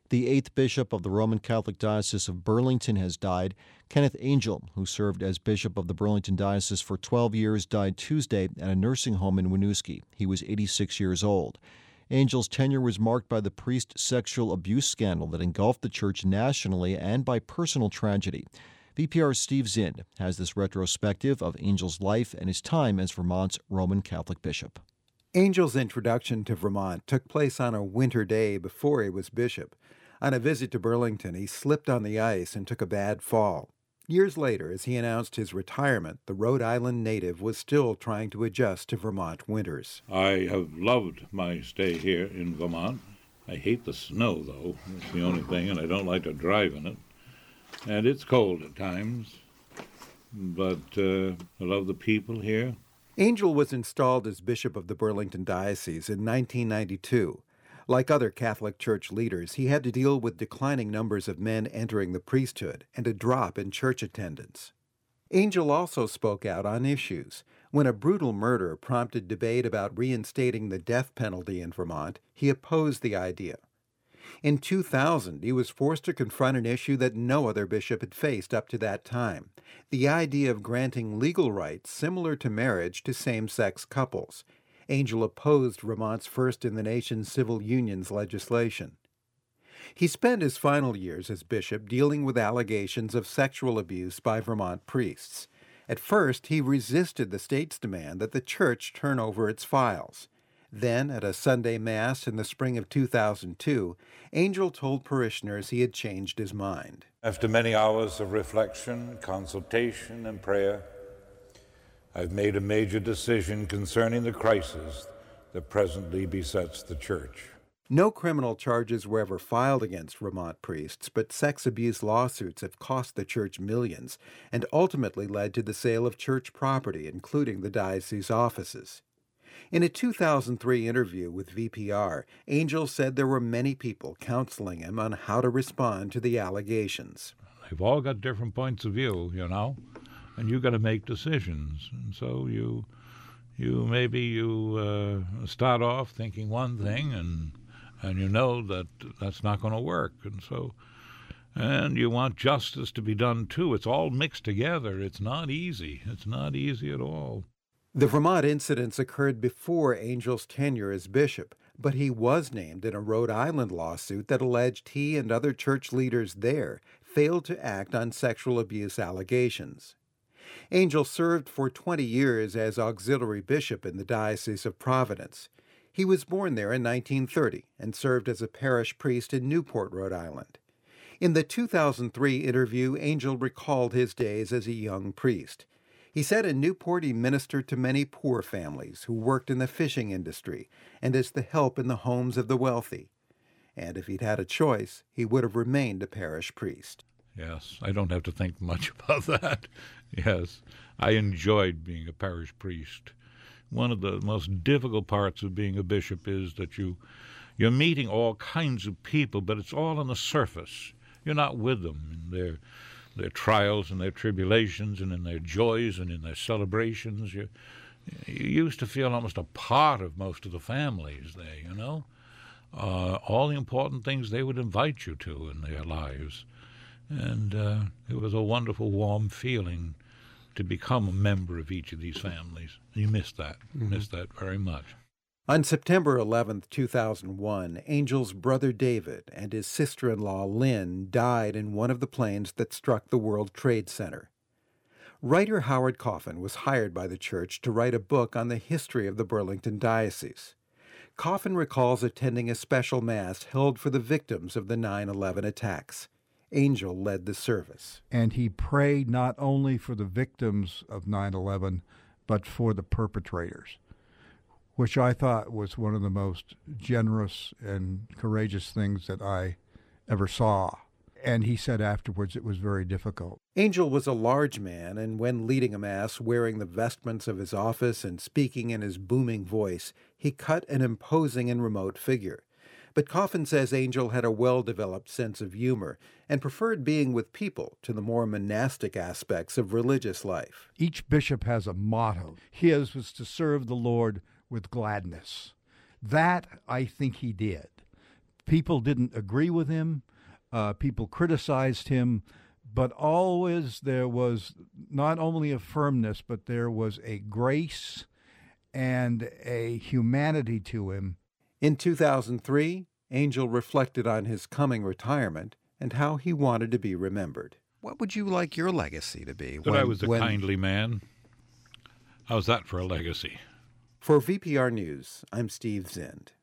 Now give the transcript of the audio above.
The eighth bishop of the Roman Catholic Diocese of Burlington has died. Kenneth Angel, who served as bishop of the Burlington Diocese for 12 years, died Tuesday at a nursing home in Winooski. He was 86 years old. Angel's tenure was marked by the priest sexual abuse scandal that engulfed the church nationally and by personal tragedy. VPR's Steve Zinn has this retrospective of Angel's life and his time as Vermont's Roman Catholic bishop. Angel's introduction to Vermont took place on a winter day before he was bishop. On a visit to Burlington, he slipped on the ice and took a bad fall. Years later, as he announced his retirement, the Rhode Island native was still trying to adjust to Vermont winters. I have loved my stay here in Vermont. I hate the snow, though. That's the only thing, and I don't like to drive in it. And it's cold at times, but I love the people here. Angel was installed as bishop of the Burlington Diocese in 1992. Like other Catholic Church leaders, he had to deal with declining numbers of men entering the priesthood and a drop in church attendance. Angel also spoke out on issues. When a brutal murder prompted debate about reinstating the death penalty in Vermont, he opposed the idea. In 2000, he was forced to confront an issue that no other bishop had faced up to that time, the idea of granting legal rights similar to marriage to same-sex couples. Angel opposed Vermont's first-in-the-nation civil unions legislation. He spent his final years as bishop dealing with allegations of sexual abuse by Vermont priests. At first, he resisted the state's demand that the church turn over its files. Then, at a Sunday Mass in the spring of 2002, Angel told parishioners he had changed his mind. After many hours of reflection, consultation, and prayer, I've made a major decision concerning the crisis that presently besets the church. No criminal charges were ever filed against Vermont priests, but sex abuse lawsuits have cost the church millions and ultimately led to the sale of church property, including the diocese offices. In a 2003 interview with VPR, Angel said there were many people counseling him on how to respond to the allegations. They've all got different points of view, and you've got to make decisions. And so you start off thinking one thing, and you know that that's not going to work. And you want justice to be done, too. It's all mixed together. It's not easy. It's not easy at all. The Vermont incidents occurred before Angel's tenure as bishop, but he was named in a Rhode Island lawsuit that alleged he and other church leaders there failed to act on sexual abuse allegations. Angel served for 20 years as auxiliary bishop in the Diocese of Providence. He was born there in 1930 and served as a parish priest in Newport, Rhode Island. In the 2003 interview, Angel recalled his days as a young priest. He said in Newport he ministered to many poor families who worked in the fishing industry and as the help in the homes of the wealthy. And if he'd had a choice, he would have remained a parish priest. Yes, I don't have to think much about that. Yes, I enjoyed being a parish priest. One of the most difficult parts of being a bishop is that you're meeting all kinds of people, but it's all on the surface. You're not with them in their trials and their tribulations and in their joys and in their celebrations. You used to feel almost a part of most of the families there, all the important things they would invite you to in their lives. And it was a wonderful, warm feeling to become a member of each of these families. You miss that. Miss that very much. On September 11, 2001, Angel's brother David and his sister-in-law Lynn died in one of the planes that struck the World Trade Center. Writer Howard Coffin was hired by the church to write a book on the history of the Burlington Diocese. Coffin recalls attending a special mass held for the victims of the 9/11 attacks. Angel led the service. And he prayed not only for the victims of 9/11, but for the perpetrators, which I thought was one of the most generous and courageous things that I ever saw. And he said afterwards it was very difficult. Angel was a large man, and when leading a mass, wearing the vestments of his office and speaking in his booming voice, he cut an imposing and remote figure. But Coffin says Angel had a well-developed sense of humor and preferred being with people to the more monastic aspects of religious life. Each bishop has a motto. His was to serve the Lord with gladness. That I think he did. People didn't agree with him. People criticized him. But always there was not only a firmness, but there was a grace and a humanity to him. In 2003, Angell reflected on his coming retirement and how he wanted to be remembered. What would you like your legacy to be? That I was a kindly man. How's that for a legacy? For VPR News, I'm Steve Zinn.